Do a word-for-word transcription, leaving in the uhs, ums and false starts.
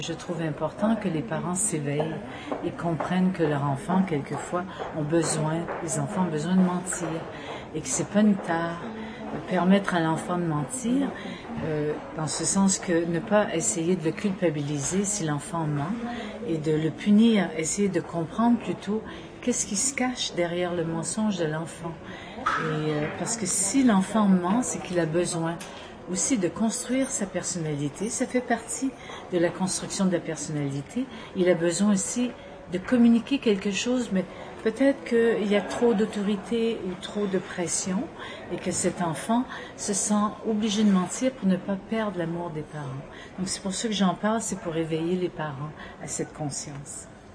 Je trouve important que les parents s'éveillent et comprennent que leurs enfants, quelquefois, ont besoin, les enfants ont besoin de mentir et que c'est pas une tare. Permettre à l'enfant de mentir, euh, dans ce sens que ne pas essayer de le culpabiliser si l'enfant ment et de le punir, essayer de comprendre plutôt qu'est-ce qui se cache derrière le mensonge de l'enfant. Et euh, parce que si l'enfant ment, c'est qu'il a besoin aussi de construire sa personnalité. Ça fait partie de la construction de la personnalité. Il a besoin aussi de communiquer quelque chose, mais peut-être qu'il y a trop d'autorité ou trop de pression et que cet enfant se sent obligé de mentir pour ne pas perdre l'amour des parents. Donc c'est pour ça que j'en parle, c'est pour éveiller les parents à cette conscience.